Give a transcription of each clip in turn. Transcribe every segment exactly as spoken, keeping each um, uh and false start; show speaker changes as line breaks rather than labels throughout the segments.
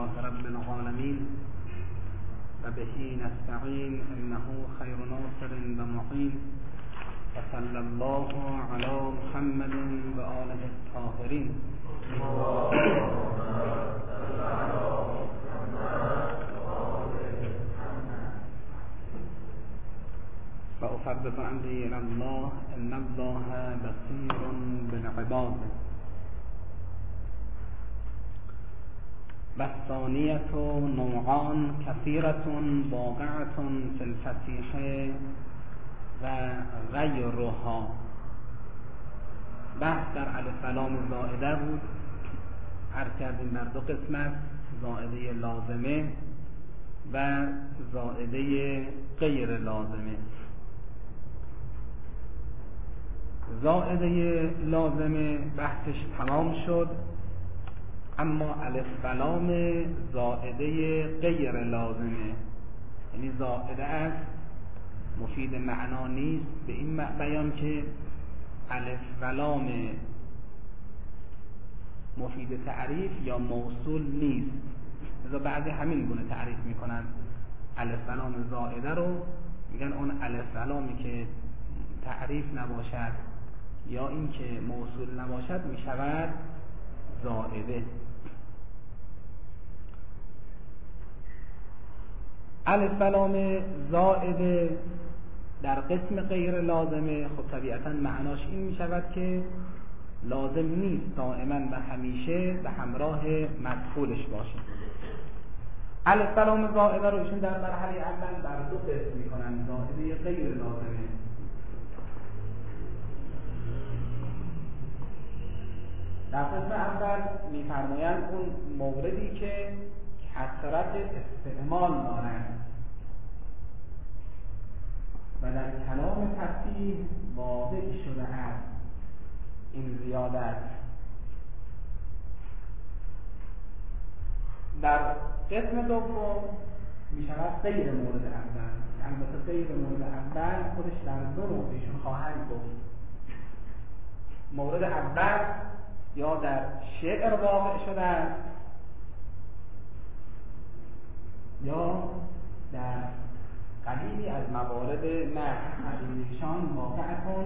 لله رب العالمين وبه نستعين إنه خير ناصر ومعين وصلى الله على محمد وآله الطاهرين. وأفرض أمري إلى الله إن الله بصير بالعباد. والثانية نوعان كثيرة واقعة في الفسيح وغيرها. بحث در الف لام زائده بود. عرض کردیم در دو قسم است: زائده لازمه و زائده غیر لازمه. زائده لازمه بحثش تمام شد، اما الف و لام زائده غیر لازمه، یعنی زائده است مفید معنا نیست، به این بیان که الف و لام مفید تعریف یا موصول نیست. لذا بعضی همین گونه تعریف میکنن الف و لام زائده رو، میگن اون الف و لامی که تعریف نباشد یا این که موصول نباشد میشود زائده. الف و لام زائده در قسم غیر لازمه خب طبیعتا معناش این می شود که لازم نیست دائما و همیشه به همراه مدخولش باشه. الف و لام زائده رو ایشون در مرحله اول در دو قسم می کنن: زائده غیر لازمه. در قسم اول می فرمایند اون موردی که کثرت استعمال دارند و در کلام فصیح واضح شده است این زیادت. در قسم دوم می شود غیر مورد اول. البته غیر مورد اول خودش در دو موردشون خواهند گفت. مورد اول یا در شعر واقع شده است یا در قلیلی از موارد نحو. قلیلیشان واقعتون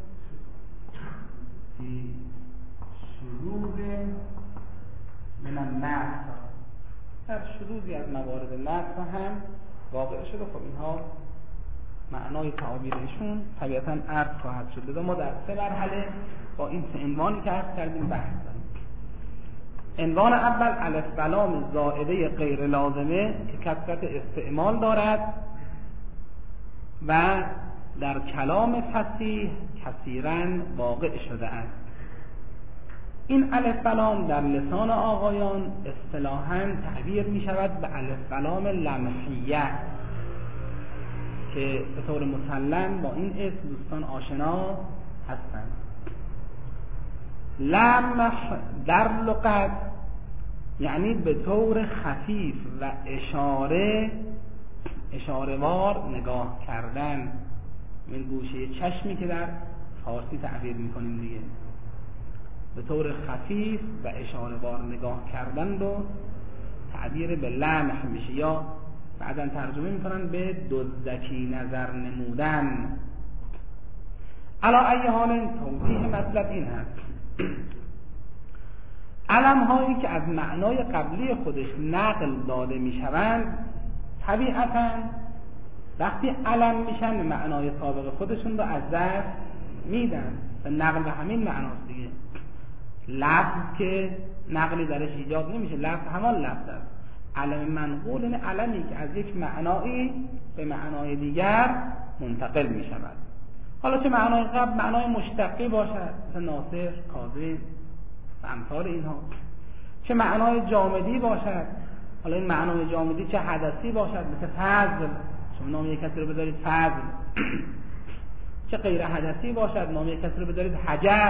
فی شذوذ من النحو، در شذوذی از موارد نحو هم واقع شده. خب اینها معنای تعابیرشون طبیعتاً عرض خواهد شد. لذا ما در سه مرحله با این سه عنوانی که عرض کردیم بحث داریم. عنوان اول الف و لام زائده غیر لازمه که کثرت استعمال دارد و در کلام فصیح کثیراً واقع شده است. این الف و لام در لسان آقایان اصطلاحاً تعبیر می شود به الف و لام لمحیه که به طور مسلم با این اسم دوستان آشنا هستند. لمح در لغت یعنی به طور خفیف و اشاره اشاره وار نگاه کردن. این گوشه چشمی که در فارسی تعبیر میکنیم دیگه، به طور خفیف و اشاره وار نگاه کردن رو تعبیر به لمح میشه، یا بعداً ترجمه میکنن به دزدکی نظر نمودن. علی ای حال توضیح مطلب این هست: علم هایی که از معنای قبلی خودش نقل داده میشوند طبیعتاً وقتی علم میشن معنای سابق خودشون رو از دست میدن و نقل به همین معناست دیگه. لفظ که نقلی درش ایجاد نمیشه، لفظ همان لفظ است. علم منقول این علمی که از یک معنایی به معنای دیگر منتقل میشود. حالا چه معنای قبل معنای مشتقی باشد مثل ناصر، کاظم و امثال اینها، چه معنای جامدی باشد، حالا این معنای جامدی چه حدثی باشد مثل فضل، شما نام یک کسی رو بذارید فضل، چه غیر حدثی باشد نام یک کسی رو بذارید حجر.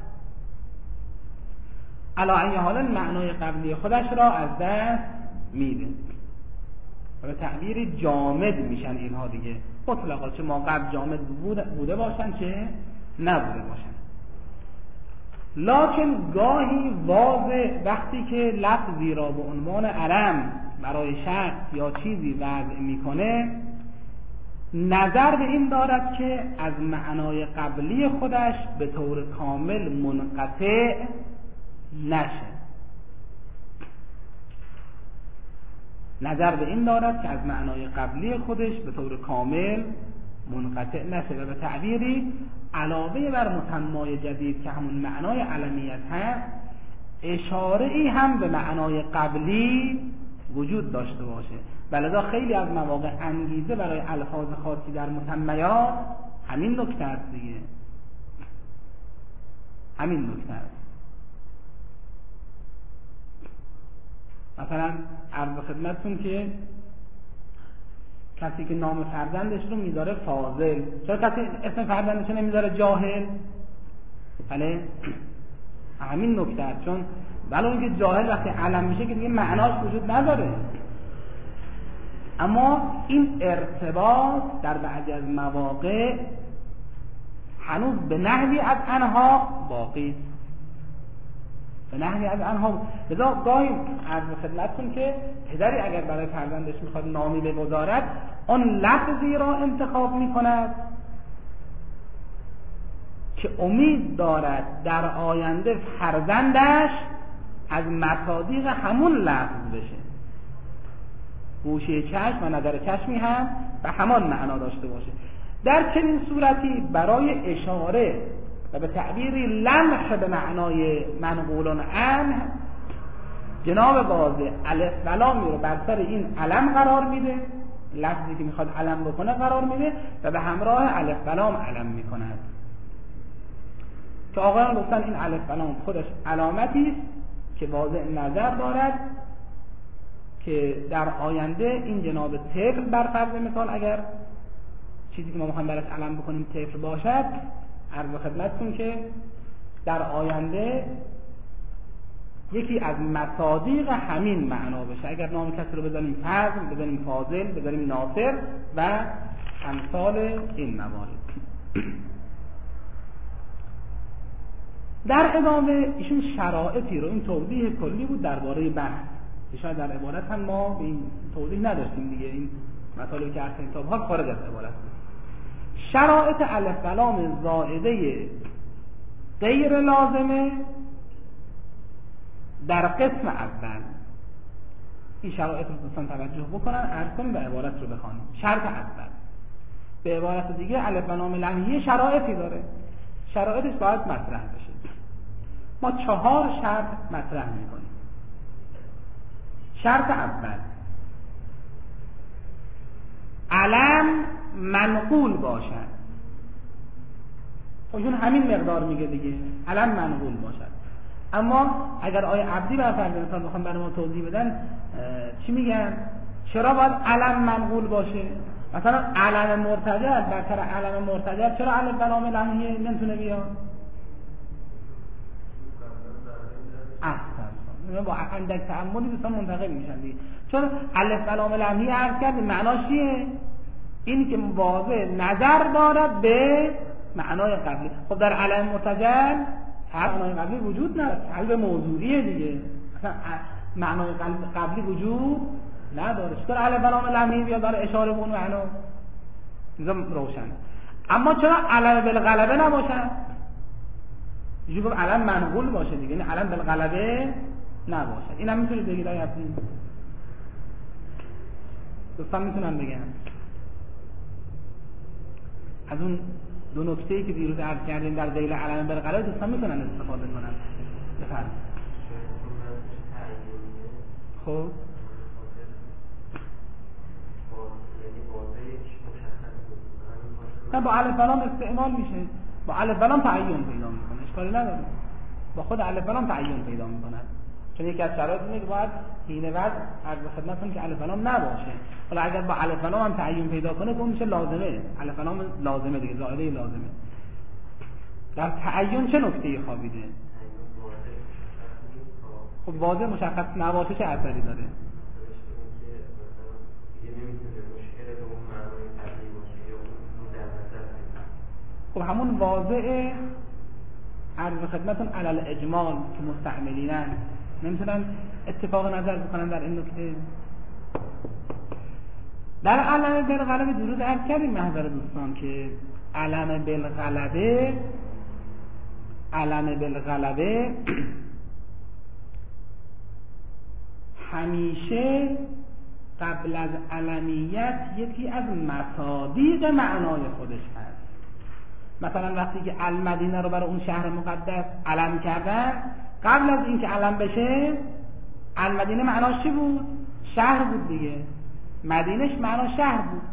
علی ای حال معنای قبلی خودش را از دست میده و به تعبیر جامد میشن اینها دیگه مطلقا، چه ما قبل جامد بوده باشن چه نبوده باشن. لکن گاهی واضح وقتی که لفظی را به عنوان علم برای شخص یا چیزی وضع میکنه نظر به این دارد که از معنای قبلی خودش به طور کامل منقطع نشه. نظر به این دارد که از معنای قبلی خودش به طور کامل منقطع نشه و به تعبیری علاوه بر مسمای جدید که همون معنای علمیت هست، اشاره ای هم به معنای قبلی وجود داشته باشه. ولذا خیلی از مواقع انگیزه برای الفاظ خاصی در مسمیات همین نکته است دیگه، همین نکته است. مثلا عرض خدمتتون که کسی که نام فرزندش رو میذاره فاضل، چرا کسی اسم فرزندش رو نمیذاره جاهل؟ بله همین نکته است، چون ولی اینکه جاهل وقتی علم میشه که دیگه معناش وجود نداره. اما این ارتباط در بعضی از مواقع هنوز به نحوی از آنها باقی، به نحوی از آنها. لذا گاهی عرض خدمتتون که پدری اگر برای فرزندش میخواد نامی بگذارد، آن لفظی را انتخاب میکند که امید دارد در آینده فرزندش از مصادیق همون لفظ بشه، گوشه چشم و نظر چشمی هم به همان معنا داشته باشه. در چنین صورتی برای اشاره و به تعبیری لمح به معنای منقولان عنه، جناب واضح الف و لامی رو بر سر این علم قرار میده، لفظی که میخواد علم بکنه قرار میده و به همراه الف و لام علم میکند که آقایان گفتن این الف و لام خودش علامتی است که واضح نظر دارد که در آینده این جناب طفل بر فرض مثال اگر چیزی که ما میخوایم براش علم بکنیم طفل باشد، عرض خدمتتون که در آینده یکی از مصادیق همین معنا بشه. اگر نام کسی رو بزنیم فضل، بزنیم فاضل، بزنیم ناصر و امثال این موارد. در ادامه ایشون شرایطی رو، این توضیح کلی بود درباره بحث، شاید در عبارت هم ما به این توضیح نداشتیم دیگه، این مطالبی که از کتاب ها خارج از عبارت بود. شرایط الف و لام زائده غیر لازمه در قسم اول، این شرایط رو دوستان توجه بکنن، عرض کنیم و عبارت رو بخوانیم. شرط اول، به عبارت دیگه الف و لام لمحیه شرایطی داره، شرایطش باید مطرح بشه. ما چهار شرط مطرح میکنیم. شرط اول، علم منقول باشد. خودشون همین مقدار میگه دیگه، علم منقول باشد. اما اگر آیه عبدی بر فرض مثال بخوام برای ما توضیح بدن چی میگن؟ چرا باید علم منقول باشه؟ مثلا علم مرتجع برتر علم مرتجع چرا علم و لام لمحیه نمیتونه بیاد؟ احسن، با اندک تعملی دوستان منتقل میشن دیگه. چون الف و لام لمحیه عرض کردیم معناش چیه؟ اینی که واضح نظر دارد به معنای قبلی. خب در علم مرتجع هر معنای قبلی وجود نداره، قلب موضوعیه دیگه، اصلا معنای قبلی وجود نداره. چطور علم و لام لمحیه بیاد برای اشاره به اون معنا؟ اینجا روشن. اما چرا علم بالغلبه نباشه؟ یه گفت علم منقول باشه دیگه، یعنی علم بالغلبه نباشه. اینم میتونید بگید آیا هستین؟ دوستان میتونم بگم از اون دو نکته‌ای که دیروز عرض کردیم در ذیل علم بالغلبه دوستان میتونن استفاده کنن. بفرمایید. خب نه، با الف و لام استعمال میشه، با الف و لام تعین پیدا میکنه، اشکالی نداره، با خود الف و لام تعین پیدا میکنه. چون یکی از شرایط اینه که باید حین وضع عرض خدمتتون که الف و لام نباشه. حالا اگر با الف و لام هم تعین پیدا کنه اون میشه لازمه، الف و لام لازمه دیگه، زائده لازمه. در تعین چه نکته‌ای خوابیده؟ خب واضح مشخص نباشه چه اثری داره؟ خب همون واضعه عرض خدمتون علل اجمال که مستعملینن نمیتونن اتفاق نظر بکنن در این نکته. در علم بالغلبه درود عرض کردیم محضر دوستان که علم بالغلبه علم بالغلبه همیشه قبل از علمیت یکی از مصادیق معنای خودش هست. مثلا وقتی که المدینه رو برای اون شهر مقدس علم کردن، قبل از اینکه علم بشه المدینه معناش چی بود؟ شهر بود دیگه. مدینش معنا شهر بود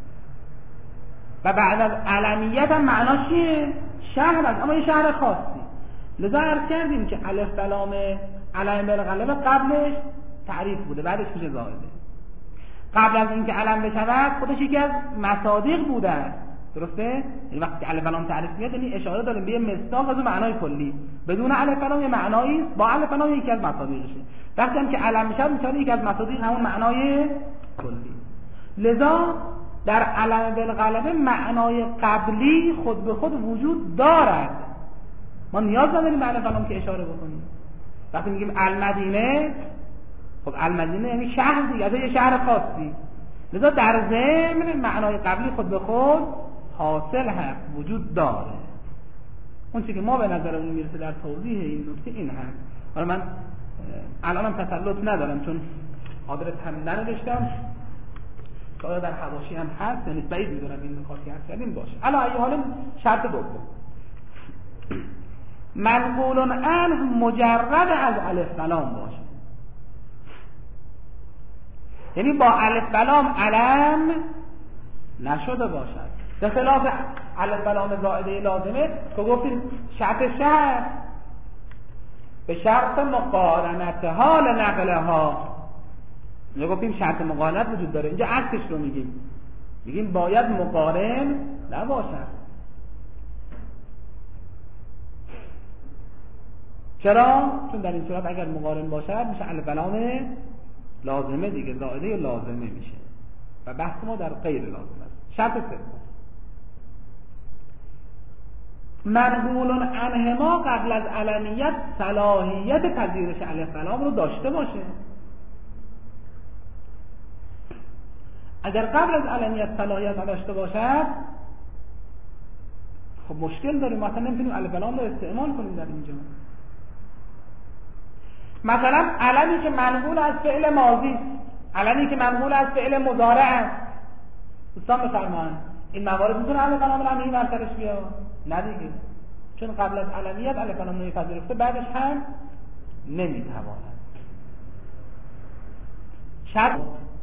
و بعد از علمیت هم معناش چیه؟ شهر است، اما یه شهر خاصی. لذا عرض کردیم که الف بلام علم بالغلبه قبلش تعریف بوده، بعدش میشه زائده. قبل از اینکه علم بشود خودش یکی از مصادیق بوده است. درسته؟ این وقتی الف بلام تعریف میاد یعنی اشاره داریم به یه مصداق از معنای کلی. بدون الف بلام یه معنایی است، با الف بلام یکی از مصادیقشه. وقتی هم که علم میشه میشه یکی از مصادیق همون معنای کلی. لذا در علم بالغلبه معنای قبلی خود به خود وجود دارد. ما نیاز نداریم به الف بلام که اشاره بکنیم. وقتی میگیم المدینه، خب المدینه یعنی شهر دیگه، از یه شهر خاصی. لذا در ضمن معنای قبلی خود به خود حاصل هست، وجود داره. اون چیزی که ما به نظرمون میرسه در توضیح این نکته این هست. حالا من الانم تسلط ندارم چون آدرس هم ننوشتم، شاید در حواشی هم هست، یعنی بعید میدونم این نکاتی هست کردیم باشه. الا ای حال شرط دوم منقول عنه مجرد از الف بلام باشه، یعنی با الف بلام علم نشده باشد، به خلاف الف بلام زائده لازمه که گفتیم شرط شرط به شرط مقارنت حال نقلها. اینجا گفتیم شرط مقارنت وجود داره، اینجا عکسش رو میگیم، میگیم باید مقارن نباشد. چرا؟ چون در این صورت اگر مقارن باشد میشه الف بلام لازمه دیگه، زائده لازمه میشه و بحث ما در غیر لازمه است. شرط سوم منقول عنهما قبل از علمیت صلاحیت پذیرش الف بلام رو داشته باشه. اگر قبل از علمیت صلاحیت داشته باشد خب مشکل داریم، مثلا نمیتونیم الف بلام رو استعمال کنیم در اینجا. مثلا علمی که منقول از فعل ماضی است، علمی که منقول از فعل مضارع است، دوستان بفرمایید این موارد میتونه الف بلام رو بر سرش بیاد؟ نه دیگه، چون قبل از علمیت الف بلام نمیپذیرفته، بعدش هم نمیتواند. شرط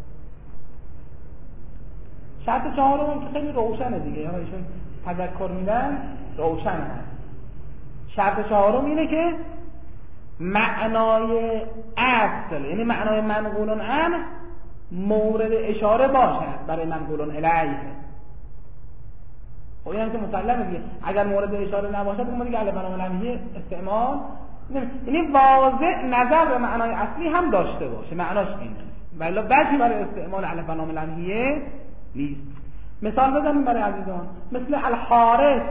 شرط چهارم که خیلی روشنه دیگه، یا ایشون تذکر میدن روشن هست. شرط چهارم اینه که معنای اصل، یعنی معنای منقول عنه مورد اشاره باشد برای منقول الیه. خب این هم که مسلمه دیگه، اگر مورد اشاره نباشد ما دیگه الف بلام لمحیه استعمال نمی، یعنی واضح نظر به معنای اصلی هم داشته باشه، معناش اینه، ولی بچی برای استعمال الف بلام لمحیه نیست. مثال بزنیم برای عزیزان، مثل الحارث،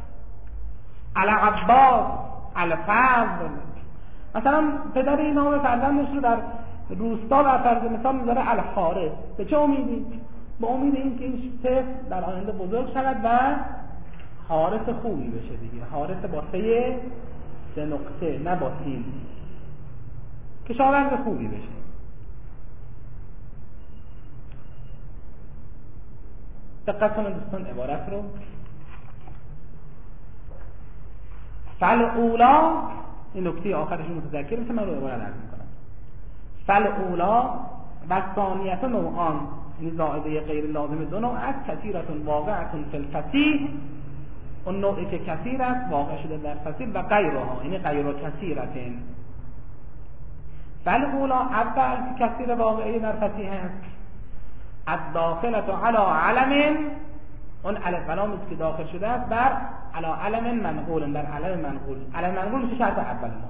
العباس، الفضل. مثلا پدر اینا به فرزندش رو در روستا بر فرض مثال میذاره الحارث. به چه امیدی؟ به امید این که این طفل در آینده بزرگ شود و حارث خوبی بشه دیگه، حارث با سه سه نقطه نه با سین، که شاورد خوبی بشه. دقت کنید دوستان عبارت رو. فالأولا، این نکته آخرش متذکر میشه، من رو عبارت عرض میکنم. فالأولا و ثانیت نوعان، این زائده غیر لازم دو نوع است، کثیرتون واقعتون فی الفصیح، اون نوعی که کثیر است واقع شده در فصیح، و غیرها، یعنی غیر کثیرتین. فالأولا اول که کثیر واقعی در فصیح است، الداخلت علی علم، اون الف بلام است که داخل شده است بر علی علم منقول، در علم منقول. علم منقول میشه شرط اول ما.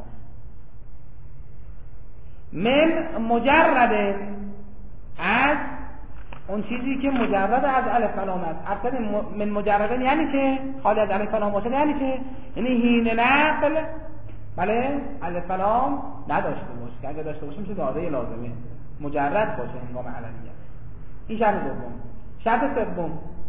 من مجرد، از اون چیزی که مجرد از الف بلام است. اصلا من مجرد یعنی که خالی از الف بلام باشه، یعنی که یعنی حین نقل بله الف لام نداشته باشه، که اگه داشته باشه میشه داده لازمه مجرد باشه هنگام علمیت. این شرط دوم. شرط سوم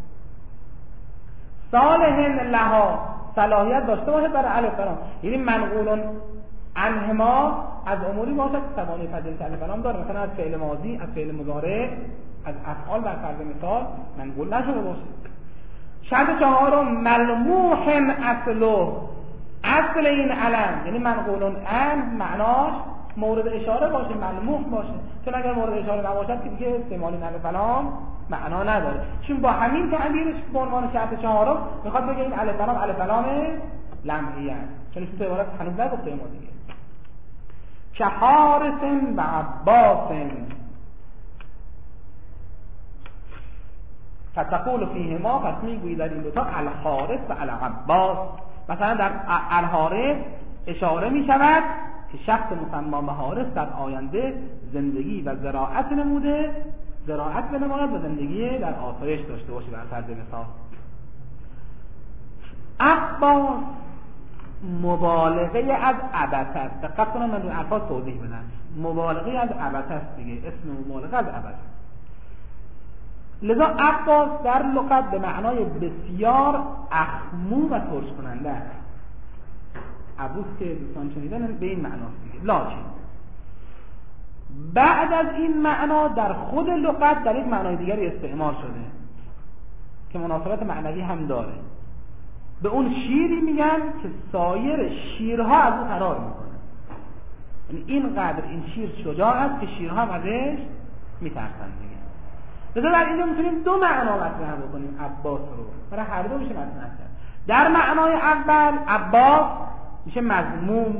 صالح لها، صلاحیت داشته باشه برای الف لام، یعنی منقول عنهما از اموری باشه که توانایی فضیلت الف لام داره، مثلا از فعل ماضی، از فعل مضارع، از افعال بر فرض مثال منقول نشده باشه. شرط چهارم ملموح اصله، اصل این علم یعنی منقول عنه معناش مورد اشاره باشه، ملموح باشه، چون اگر مورد اشاره نباشد که دیگه استعمال الف لام معنا نداره. چون با همین تعبیرش به عنوان شرط چهارم میخواد بگه این الف لام الف لام لمحی است، چون تو عبارت هنوز نگفته ما دیگه. که حارث و عباس فتقول فیهما، پس میگویی در این دوتا الحارث و العباس. مثلا در الحارث اشاره میشود که شخص مسمى به حارث در آینده زندگی و زراعت نموده، زراعت بنماید و زندگی در آسایش داشته باشه بر فرض مثال. عباس مبالغه از عبث است. دقت کنم من رو الفاظ توضیح بدم. مبالغه از عبث است دیگه، اسم مبالغه از عبث. لذا عباس در لغت به معنای بسیار اخمو و ترش کننده است. عبوس که دوستان شنیدن به این معناست دیگه. لکن بعد از این معنا در خود لغت در یک معنای دیگری استعمال شده که مناسبت معنوی هم داره. به اون شیری میگن که سایر شیرها از او فرار میکنه، یعنی اینقدر این شیر شجاع است که شیرها هم ازش میترسن دیگه. لذا در اینجا میتونیم دو معنا مطرح بکنیم عباس رو، برای هر دو میشه مطرح کرد. در معنای اول عباس میشه مذموم،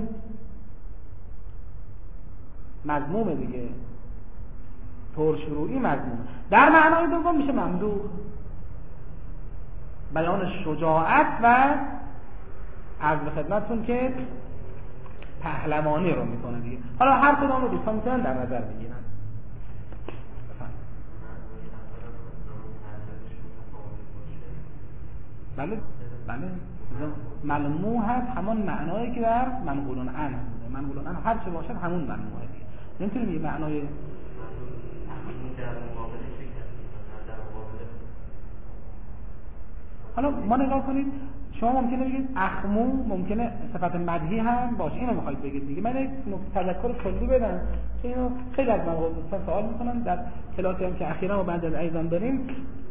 مذمومه دیگه، پرشروعی مذموم. در معنای دوم میشه ممدوح، بیان شجاعت و عرض به خدمتتون که پهلوانی رو میکنه دیگه. حالا هر کدام رو دوستان میتونن در نظر بگیرن. بله بله ملموح هست همون معنایی که در منقول عنه بوده. منقول عنه هر چه باشد همون ملموحه دیگه. نمیتونیم یه معنای حالا ما نگاه کنید، شما ممکنه بگید اخمو ممکنه صفت مدحی هم باشه، اینو میخواید بگید دیگه. من یک تذکر کلی بدم که اینو خیلی از من دوستان سوال میکنن در کلاسی هم که اخیراً و بعد از ایضان داریم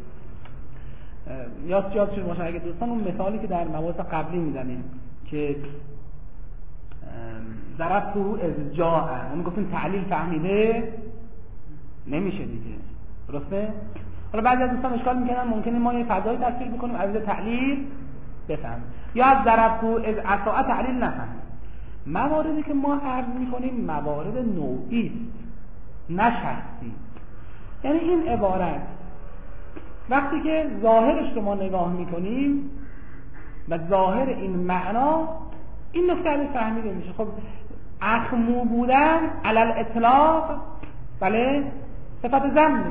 یاد یاد شد باشه. اگه دوستان اون مثالی که در مباحث قبلی میزنیم که ضرب تو از جاء، اون گفتیم تعلیل فهمیده نمیشه دیگه، درسته؟ حالا بعضی از دوستان اشکال میکنن ممکنه ما یه فضایی تفسیر بکنیم از تعلیل بفهم یا از ضرب تو از عطاء تعلیل نفهم. مواردی که ما عرض میکنیم موارد نوعی است نه شخصی. یعنی این عبارت وقتی که ظاهرش رو ما نگاه میکنیم و ظاهر این معنا این نکته رو فهمیده میشه. خب اخمو بودن علل اطلاق بله صفت ذم،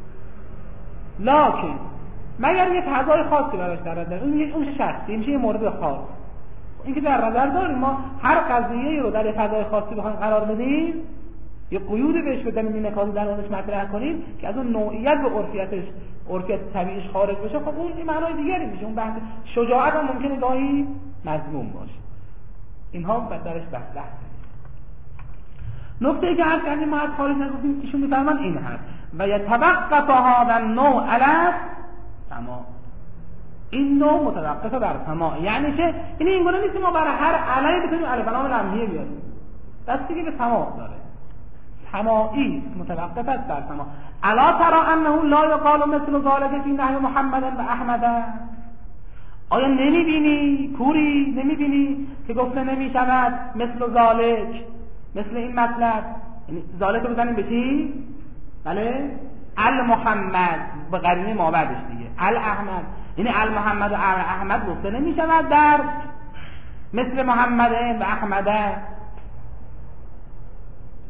لکن مگر یه فضای خاصی براش در نظر اون میشه اون شخصی میشه یه مورد خاص. این که در نظر داریم ما هر قضیه رو در یه فضای خاصی بخوایم قرار بدیم یه قیودی بهش بدن این نکاتی در اونش مطرح کنیم که از اون نوعیت به عرفیتش عرفیت طبیعیش خارج بشه، خب اون این معنای دیگری میشه. اون بحث شجاعت هم ممکنه گاهی مذموم باشه. اینها درش بحث بحث. نکته ای که عرض کردیم ما از خارج نگفتیم ایشون میفرمان این هست و یتوقف هذا النوع علی سما، این نوع متوقف بر سما. یعنی چه؟ یعنی این گونه نیست ما برای هر علی بتونیم الف لام لمحیه بیاریم، دستی که به سما داره، سمائی متوقف است بر سما. الا ترى انه لا يقال مثل ذلك في نهي محمد و احمد، آیا نمیبینی کوری نمیبینی که گفته نمیشود مثل ذالک، مثل این مطلب، یعنی ذالک رو بزنیم به چی؟ بله المحمد به قرینه ما بعدش دیگه الاحمد، یعنی المحمد و احمد گفته نمیشود در مثل محمد و احمد.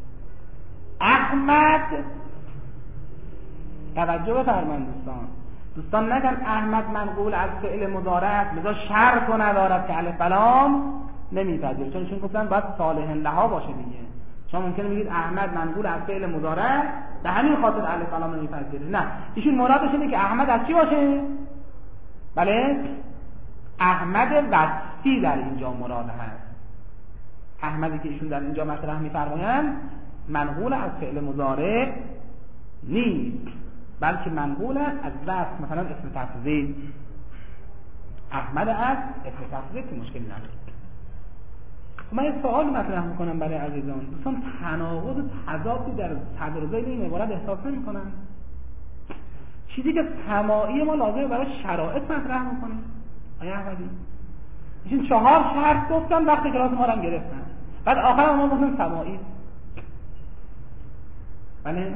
احمد توجه بفرمایید دوستان، دوستان نگن احمد منقول از فعل مضارع است لذا شرط و ندارد که الف لام نمیپذیره، چون چون گفتن باید صالح لها باشه دیگه. شما ممکنه بگید احمد منقول از فعل مضارع به همین خاطر الف لام نمیپذیره، نه ایشون مرادش اینه که احمد از چی باشه؟ بله احمد وصفی در اینجا مراد هست. احمدی که ایشون در اینجا مطرح می‌فرمایند منقول از فعل مضارع نیست، بلکه منقول است از وصف، مثلا اسم تفضیل. احمد از اسم تفضیل که مشکلی نداره. من یه سوال مطرح میکنم برای عزیزان. دوستان تناقض و تضادی در صدر ذیل این عبارت احساس نمی‌کنن؟ چیزی که سماعی ما لازمه برای شرایط مطرح میکنیم. آیا احمدی ایشون چهار شرط گفتن وقتی کلاس ما رو هم گرفتن، بعد آخر ما گفتن سماعی. بله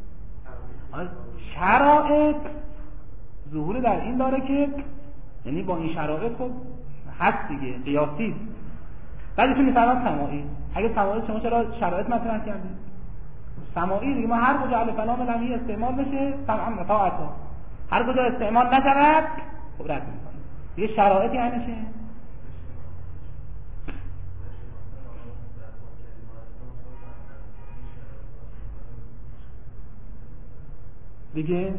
شرایط ظهور در این داره که یعنی با این شرایط خب هست دیگه، قیاسی. بعد ایشون میفرماد سماعی. اگه سماعی شما چرا شرایط مطرح کردید؟ سماعی دیگه ما هر کجا الف لام لمی استعمال بشه سمعا و طاعتا، هر کجا استعمال نشود خب رد میکنه دیگه. شرایطی یعنی چه؟ دیگه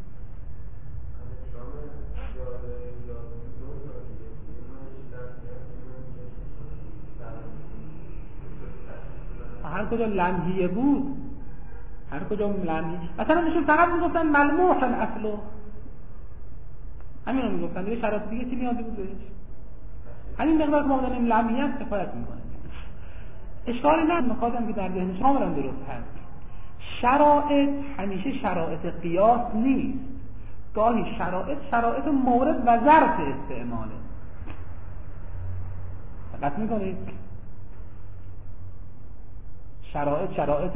هر کجا لمحیه بود، هر کجا لمحیه، مثلا نشون فقط میگفتن ملموح اصله، همین رو میگفتن دیگه. شرایط دیگه چی نیازی بود بهش؟ همین مقدار که ما داریم لمحیه کفایت میکنه. اشکالی نه، مقادم که در ذهن شما برام درست هست. شرایط همیشه شرایط قیاس نیست، گاهی شرایط شرایط مورد و ظرف استعماله. دقت میکنید؟ شرایط شرایط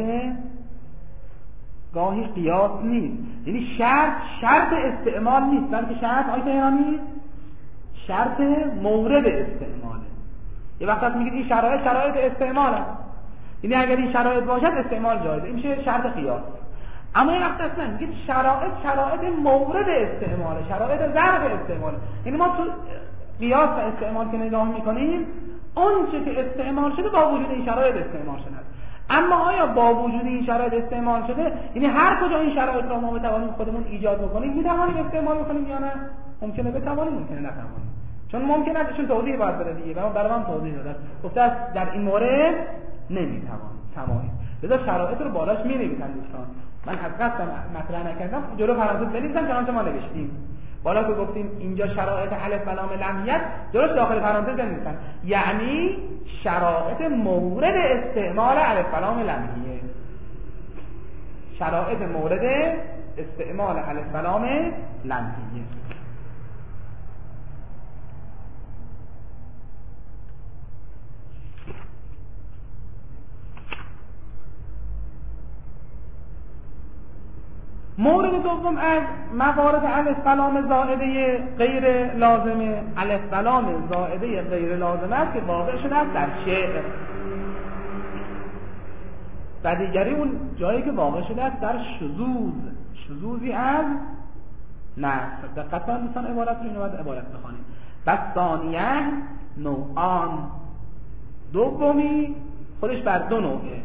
گاهی قیاس نیست، یعنی شرط شرط استعمال نیست، بلکه شرط آیت ایرانی شرط مورد استعماله. یه وقت میگید این شرایط شرایط استعماله، یعنی اگر این شرایط باشد استعمال جایزه، این میشه شرط قیاس. اما یه وقت اصلا میگید شرایط شرایط مورد استعماله، شرایط ظرف استعماله. یعنی ما تو قیاس و استعمال که نگاه میکنیم اون چه که استعمال شده با وجود این شرایط استعمال شده، اما آیا با وجود این شرایط استعمال شده، یعنی هر کجا این شرایط را ما بتوانیم خودمون ایجاد بکنیم میتوانیم استعمال بکنیم یا نه؟ ممکنه بتوانیم، ممکنه نتوانیم. چون ممکنه است چون توضیح باید بده دیگه، برام برام توضیح داده. گفته در این مورد نمیتوانیم تمامی. لذا شرایط رو بالاش می‌نویسن دوستان. من از قصد مطرح نکردم، جلو پرانتز بنویسم چنانچه ما نوشتیم. بالا که گفتیم اینجا شرایط الف و لام لمیت، درست داخل پرانتز بنویسن یعنی شرایط مورد استعمال الف و لام لمیه. شرایط مورد استعمال الف و لام لمیه. مورد دوم از موارد الف و لام زائده غیر لازمه، الف و لام زائده غیر لازمه است که واقع شده است در شعر. و دیگری اون جایی که واقع شده است در شذوذ، شذوذی از نصر. دقت کنید دوستان عبارت رو، اینو باید عبارت بخوانید. و ثانیه نوعان، دومی خودش بر دو نوعه.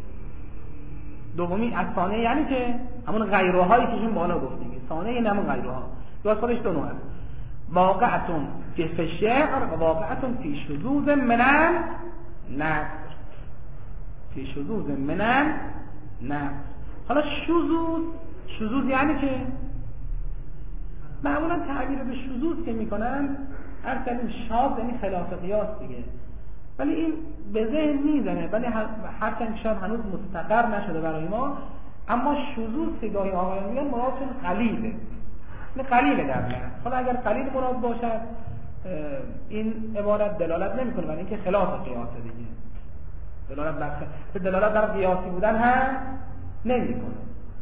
دومی از ثانیه یعنی که همون غیرهایی که شون بالا گفتیم، ثانیه یعنی همون غیرها، دو خودش دو نوع است. واقعتون فی شعر و واقعتون فی شذوذ منن نصر. فی شذوذ منن نصر. حالا شذوذ، شذوذ یعنی که معمولا تعبیر به شذوذ که میکنن هر کلمه شاذ یعنی خلاف قیاس دیگه، ولی این به ذهن میزنه، ولی هرچند شاید هنوز مستقر نشده برای ما، اما شذوذ که گاهی آقایان میگن مرادشون قلیله، این قلیله در میاد. حالا اگر قلیل مراد باشد این عبارت دلالت نمیکنه برای اینکه خلاف قیاسه دیگه، دلالت بر دلالت بر قیاسی بودن هم نمیکنه،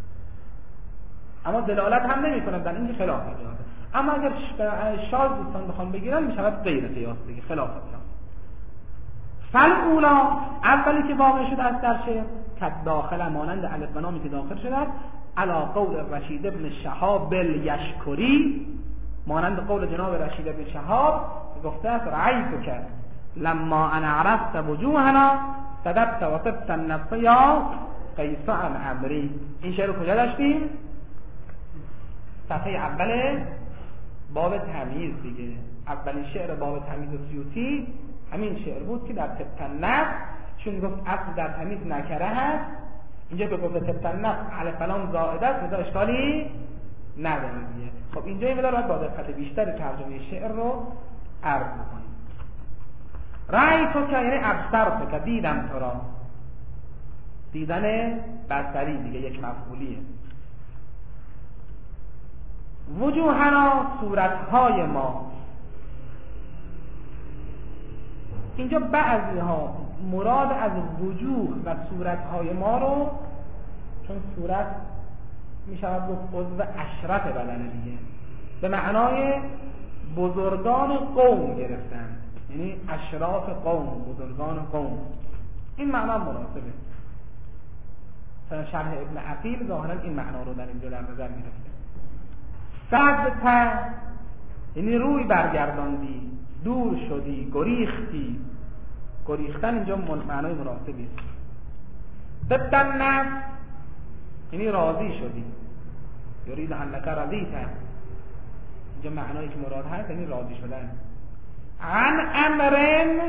اما دلالت هم نمیکنه در اینکه خلاف قیاسه. اما اگر شاذ دوستان بخوام بگیرن میشود غیر قیاس دیگه، خلاف قیاس. فل اولا، اولی که واقع شده است در شعر، که داخل مانند الف و لامی که داخل شده است، علا قول رشید ابن شهاب الیشکری، مانند قول جناب رشید ابن شهاب که گفته است رأیت که لما انا عرفت وجوهنا صدقت و طبت النفس یا قیس عن امری. این شعر رو کجا داشتیم؟ صفحه اول باب تمییز دیگه. اولین شعر باب تمییز سیوطی همین شعر بود که در طبت النفس، چون گفت اصل در تمییز نکره هست، اینجا که گفت طبت النفس علی فلان زائده است، بذار اشکالی نداره دیگه. خب اینجا این مدار باید با دقت بیشتر ترجمه شعر رو عرض بکنیم. رأی تو که یعنی ابصر تو که دیدم تو را، دیدن بصری دیگه یک مفعولیه. وجوهنا صورتهای ما، اینجا بعضی ها مراد از وجوه و صورتهای ما رو، چون صورت می شود گفت عضو اشرف بدنه دیگه، به معنای بزرگان قوم گرفتن، یعنی اشراف قوم، بزرگان قوم. این معنا مناسبه. مثلا شرح ابن عقیل ظاهرا این معنا رو در اینجا در نظر گرفته. صدت یعنی روی برگرداندی، دور شدی، گریختی. گریختن اینجا معنای مناسبی است. طبت النفس یعنی راضی شدی، یرید انک رضیت، اینجا معنایی که مراد هست یعنی راضی شدن. عن امرن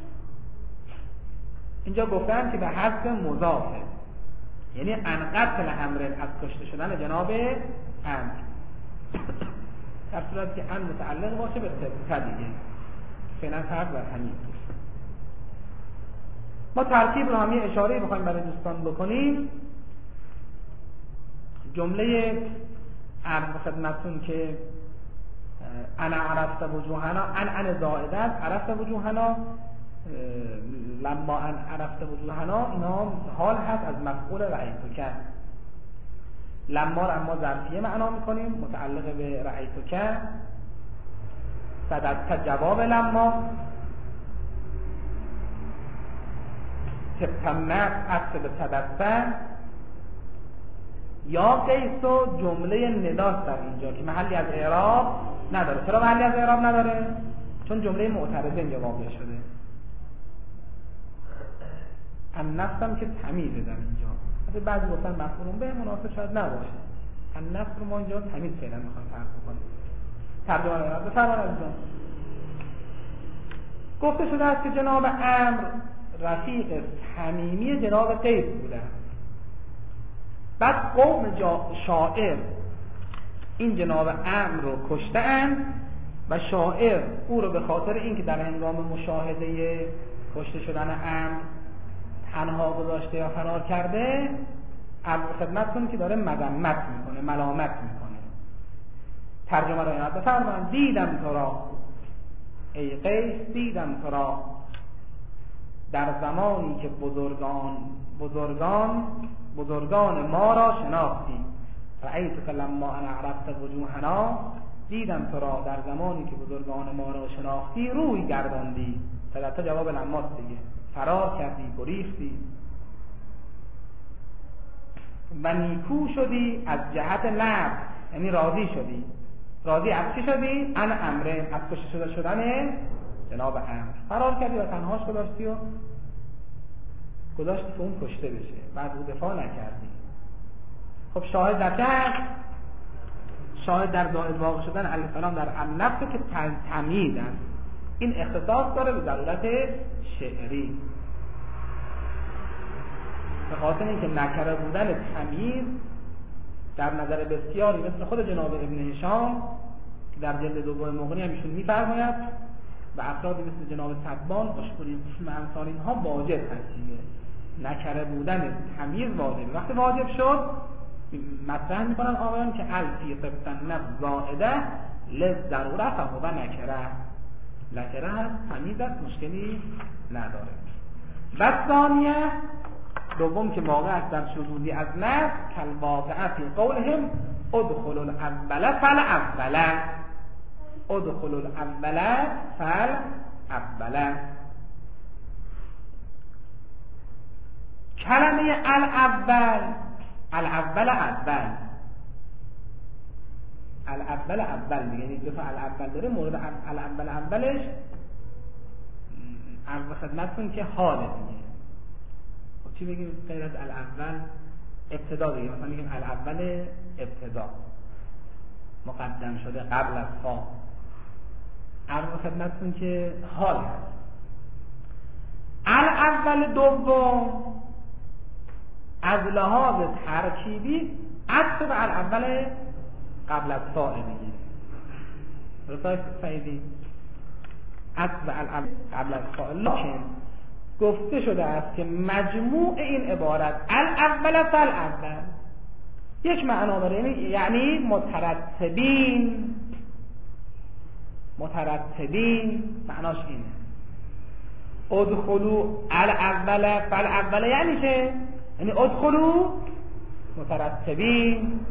اینجا گفتن که به حذف مضافه، یعنی عن قتل امرن، از کشته شدن جناب امر، در صورتی که عن متعلق باشه به طبت دیگه. فعلا فرق بر همین. ما ترکیب رو هم یه اشاره بخوایم برای دوستان بکنیم. جمله عرض خدمتون که انا عرفت وجوهنا، ان ان زائده است، عرفت وجوهنا، لما ان عرفت وجوهنا، اینا حال هست از مفعول رأیتو که. لما رو اما ظرفیه معنا میکنیم متعلق به رأیتو که. صدقت جواب لما، طبت النفس اصل به صدقت، یا قیس و جمله نداست در اینجا که محلی از اعراب نداره. چرا محلی از اعراب نداره؟ چون جمله معترضه اینجا واقع شده. النفس هم که تمیزه در اینجا. حتی بعضی گفتن مفعول به مناسب شاید نباشه. النفس رو ما اینجا تمیز فعلا میخوایم فرض بکنیم. ترجمه رو بفرمایید عزیزان. گفته شده است که جناب امر رفیق صمیمی جناب قیس بوده. بعد قوم شاعر این جناب امر رو کشته‌اند و شاعر او رو به خاطر اینکه در هنگام مشاهده کشته شدن امر تنها گذاشته یا فرار کرده، عرض خدمتتون که داره مذمت میکنه، ملامت میکنه. ترجمه رو اینات بفرمایید. دیدم تو را ای قیس، دیدم تو را در زمانی که بزرگان بزرگان بزرگان ما را شناختی. رأیت که لما انا عرفت وجوهنا، دیدم تو را در زمانی که بزرگان ما را شناختی روی گرداندی. تا جواب لماست دیگه، فرار کردی، گریختی و نیکو شدی از جهت نفس، یعنی راضی شدی. راضی از چی شدی؟ ان امره، از کشته شده شدن جناب امر. فرار کردی و تنهاش گذاشتی و گذاشتی که اون کشته بشه، بعد او دفاع نکردی. خب شاهد در چه هست؟ شاهد در زائد واقع شدن علیه السلام در النفس که تمیز است. این اختصاص داره به ضرورت شعری، به خاطر اینکه نکره بودن تمیز در نظر بسیاری مثل خود جناب ابن هشام که در جلد دوم مغنی همیشون می‌فرماید و افرادی مثل جناب تبان، اشکوری و امثال اینها واجب هستیه. نکره بودن تمیز واجبه. وقتی واجب شد مطرح میکنن آقایان که الفی قبطن نفس زائده لز ضروره فهو نکره. نکره هست، تمیز است، مشکلی نداره. و ثانیه دوم که واقع است در شذوذی از نفس کل واقعه فی قولهم ادخلوا الاول فالاول، ادخلوا الاول فالاول. کلمه الاول الاول اول الاول اول میگه یعنی دو تا الاول داره، مورد الاول اولش عرض خدمتتون که حاله دیگه. خب چی بگیم غیر از الاول؟ ابتدا دیگه، مثلا میگیم الاول ابتدا مقدم شده قبل از فا. عرض خدمتتون که حال هست. الاول دوم از لحاظ ترکیبی عطف به الاول قبل از فا میگه. رسای سعیدی عطف به الاول قبل از فا، لکن گفته شده است که مجموع این عبارت الاول فالاول یک معنا داره، یعنی مترتبین. مترتبین معناش اینه ادخلوا الاول فالاول، یعنی چه؟ یعنی ادخلوا مترتبین.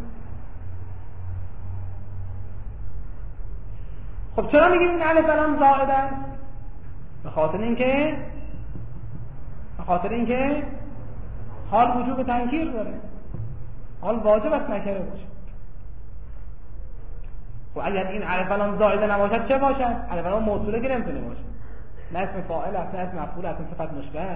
خب چرا میگیم این الف لام زائد است؟ به خاطر اینکه به خاطر اینکه حال وجوب تنکیر داره، حال واجب است نکره باشه. خب اگر این الف لام زائد نباشد چه باشد؟ الف لام موصوله که نمیتونه باشه، نه اسم فاعل است، نه اسم مفعول است، نه صفت مشبه.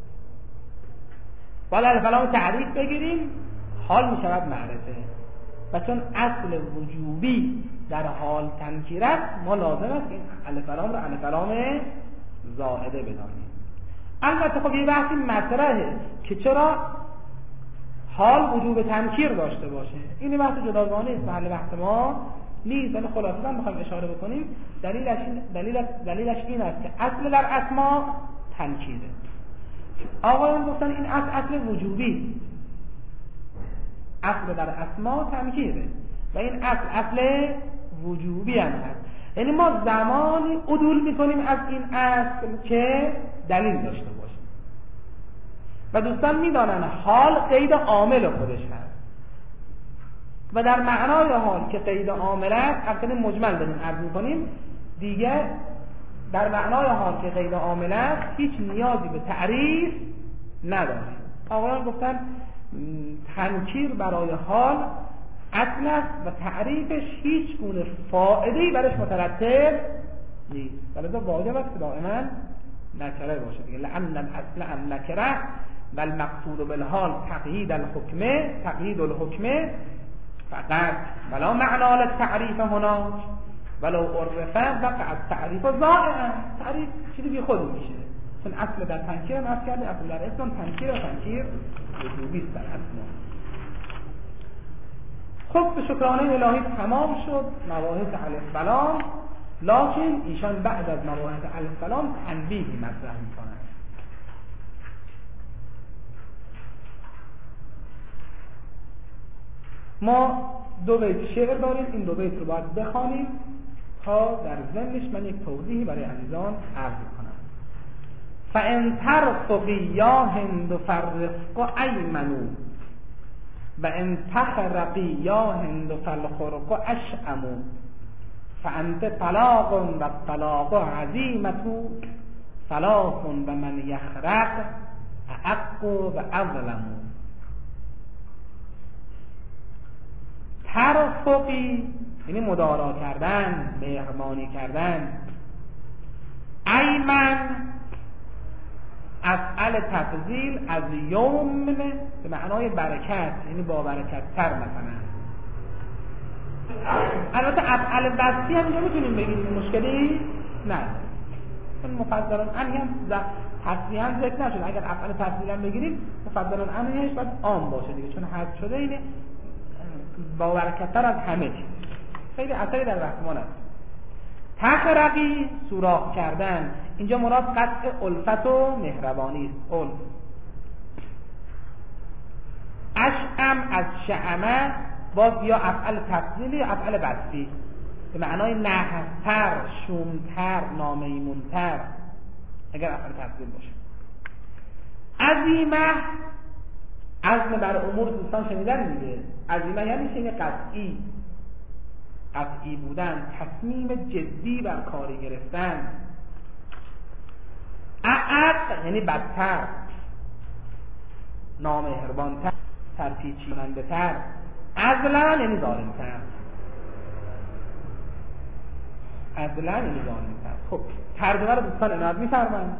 ولی الف لام تعریف بگیریم حال میشود معرفه، و چون اصل وجوبی در حال تنکیر است، ما لازم است این الف لام رو الف لام زائده بدانیم. البته خب یه بحثی مطرحه که چرا حال وجوب تنکیر داشته باشه، این بحث جداگانه است، محل بحث ما نیست، ولی خلاصه هم بخوایم اشاره بکنیم دلیلش دلیلش دلیلش این است که اصل در اسما تنکیره. آقایان گفتن این اصل اصل وجوبی، اصل در اسما تنکیره و این اصل اصل وجوبی هم هست. یعنی ما زمانی عدول میکنیم از این اصل که دلیل داشته باشه، و دوستان میدانن حال قید عامل خودش هست، و در معنای حال که قید عامل است اصلا مجمل داریم عرض میکنیم دیگه، در معنای حال که قید عامل است هیچ نیازی به تعریف نداریم. آقایان گفتن تنکیر برای حال اصل است و تعریفش هیچ گونه فائده‌ای برش مترتب نیست، ولی واجب است که دائما نکره باشه دیگه. لأن الاصل النکره و المقصود بالحال تقیید الحکمه تقیید الحکمه فقط ولا معنا للتعریف هناك ولو عرفه وقع التعریف ضائعا. تعریف چیزی بی خود میشه، چون اصل در تنکیر هم اصل کردیم، اصل در اسلام تنکیر و تنکیر وجوبی است در اسلام. خب به شکرانه الهی تمام شد مباحث الف و لام، لکن ایشان بعد از مباحث الف و لام تنبیهی مطرح میکنند. ما دو بیت شعر داریم، این دو بیت رو باید بخوانیم تا در ضمنش من یک توضیحی برای عزیزان عرض کنم. فَإِن تَرْفُقِي يَا هِنْدُ فَالرِّفْقُ أَيْمَنُ وَإِن تَخْرَقِي يَا هِنْدُ فَالْخُرْقُ أَشْأَمُ فَأَنْتِ طَلَاقٌ وَالطَّلَاقُ عَزِيمَةٌ ثَلَاثٌ وَمَنْ يَخْرَقْ أَحَقُّ وَأَظْلَمُ. ترفقی یعنی مدارا کردن، مهربانی کردن. ایمن افعل تفضیل از یوم به معنای برکت، یعنی با برکت تر مثلا. البته افعل وصفی هم اینجا میتونیم بگیم، مشکلی نه، چون مفضلان عنه هم تصریحاً ذکر نشد. اگر افعل تفضیل هم بگیریم مفضلان عنهش باید عام باشه دیگه، چون حذف شده اینه با برکت‌تر از همه چیز. خیلی اثری در بحث ما نداره. تخرقی سوراخ کردن، اینجا مراد قطع الفت و مهربانی است. الف. اشعم از شعمه باز یا افعل تفضیلی یا افعل وصفی به معنای نحستر، شومتر، نامیمونتر اگر افعل تفضیل باشه. عزیمه عزم بر امور دوستان شنیدن دیگه. عزیمه یعنی چه؟ قطعی قطعی بودن، تصمیم جدی بر کاری گرفتن. اعق یعنی بدتر، نامهربانتر. سرپیچیدنده تر، عدلا یعنی ظالم تر، عدلا یعنی ظالم تر. خب ترجمه رو دوستان عنایت می‌فرمایید.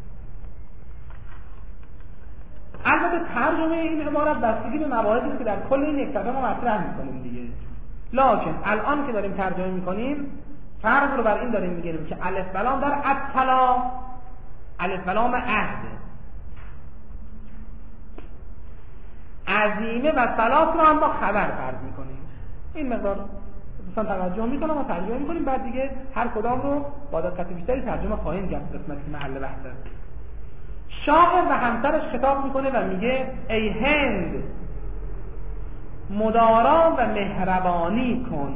البته ترجمه این عبارت بستگی به مواردی که در کل این یک صفحه ما مطرح می‌کنیم دیگه. لکن الان که داریم ترجمه می‌کنیم فرق رو بر این داریم می‌گیریم که الف بلام در اطلا، الف بلام عهد، عزیمه و ثلاث رو هم با خبر فرض می‌کنیم. این مقدار دوستان توجه می‌کنم و ترجمه می‌کنیم، بعد دیگه هر کدام رو با دقت بیشتری ترجمه خواهیم کرد قسمتی که محل بحث است. شاعر و همسرش خطاب میکنه و میگه ای هند مدارا و مهربانی کن.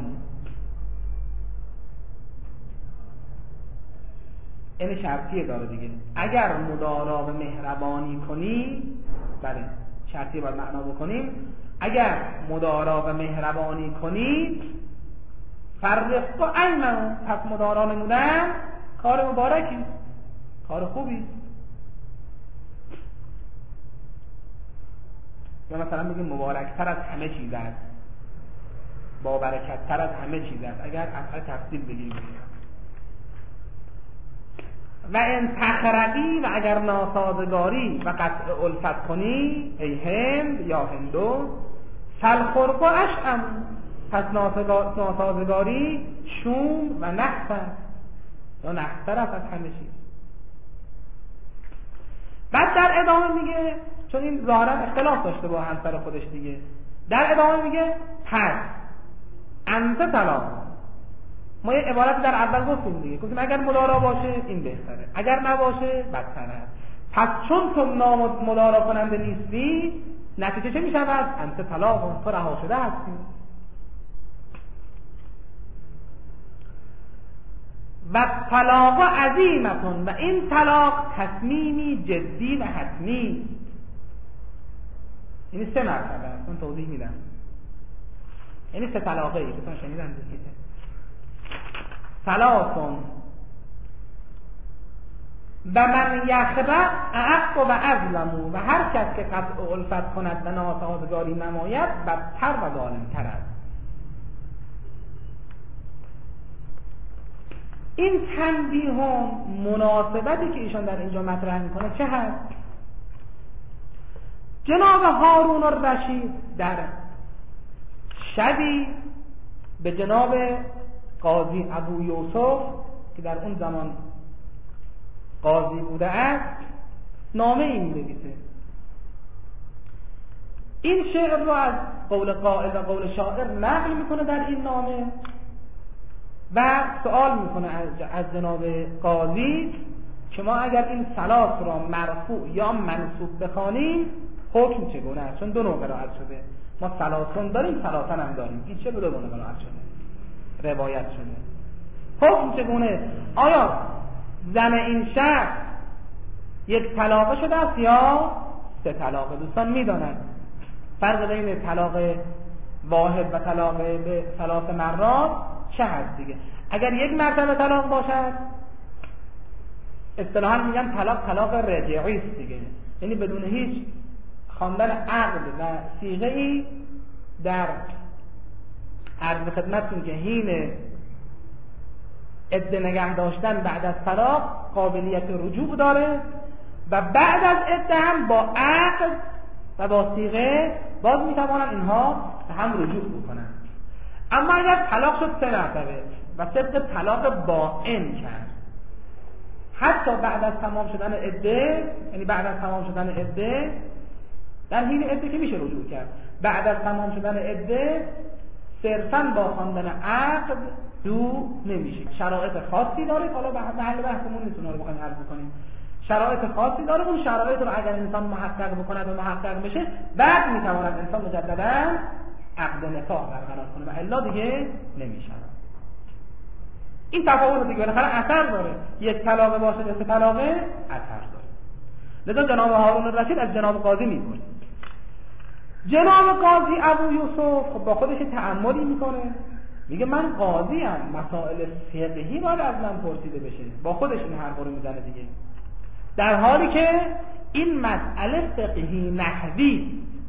این شرطیه داره دیگه، اگر مدارا و مهربانی کنی، بله شرطیه باید معنا بکنیم، اگر مدارا و مهربانی کنی فرق و ایمن، پس مدارا نمودن کار مبارکی، کار خوبی. یا مثلا بگیم مبارکتر از همه چیز است، با برکتتر از همه چیز است، اگر اصلا تفصیل بگیم. و این تخرقی و اگر ناسازگاری و قطع الفت کنی ای هند یا هندو فالخرق و اشعم، پس ناسازگاری شوم و نحس است یا نحستر است از همه چیز. بعد در ادامه میگه، چون این ظاهرا اختلاف داشته با همسر خودش دیگه، در ادامه میگه پس انت طلاق. ما یه عبارت در اول گفتیم دیگه، گفتیم اگر مدارا باشه این بهتره، اگر نباشه بدتره. پس چون تو نامدارا کننده نیستی نتیجه چه میشود؟ انت طلاق، تو رها شده هستی. و طلاق عظیمتون، و این طلاق تصمیمی جدی و حتمی. این سه مرتبه است، من توضیح میدم. یعنی سه طلاقه ای بتون شنیدن دیگه. ثلاثون و من یخرق اعق و اظلمو، و هر کس که قطع الفت کند و ناسازگاری نماید بدتر و ظالمتر است. این تنبیه و مناسبتی که ایشان در اینجا مطرح میکنه چه هست؟ جناب هارون الرشید در شبی به جناب قاضی ابو یوسف که در اون زمان قاضی بوده است نامه این می‌نویسه. این شعر رو از قول قائل و قول شاعر نقل میکنه در این نامه و سوال میکنه از جناب قاضی که ما اگر این ثلاث را مرفوع یا منصوب بخوانیم حکم چگونه است؟ چون دو نوع قرائت شده، ما ثلاثون داریم، ثلاثن هم داریم، این چه دو نوع قرائت شده، روایت شده. حکم چگونه؟ آیا زن این شخص یک طلاقه شده است یا سه طلاقه؟ دوستان میدانند فرق بین طلاق واحد و طلاق به ثلاث مرات چه هست دیگه. اگر یک مرتبه طلاق باشد اصطلاحاً میگن طلاق طلاق رجعی است دیگه، یعنی بدون هیچ خواندن عقد و صیغه ای در عرض خدمتتون که حین عده نگه داشتن بعد از طلاق قابلیت رجوع داره و بعد از عده هم با عقد و با صیغه باز میتوانن اینها هم رجوع بکنن. اما اگر طلاق شد سه مرتبه و طبق طلاق باین کرد، حتی بعد از تمام شدن عده، یعنی بعد از تمام شدن عده، در حین عده که میشه رجوع کرد، بعد از تمام شدن عده صرفاً با خواندن عقد دو نمیشه. شرایط خاصی داره، حالا به محل بحثمون نیست اونا رو بخوایم عرض کنیم. شرایط خاصی داره، اون شرایط رو اگر انسان محقق بکنه و محقق بشه بعد میتواند انسان مجددا عقد نکاح برقرار کنه و الا دیگه نمیشه. این تفاوت دیگه بالاخره اثر داره، یک طلاق باشه یا سه طلاق اثر داره. لذا جناب هارون الرشید از جناب قاضی میپرسه. جناب قاضی ابو یوسف خب با خودش تأملی میکنه، میگه من قاضی ام، مسائل فقهی باید از من پرسیده بشه. با خودش این حرف رو میزنه دیگه، در حالی که این مسئله فقهی نحوی،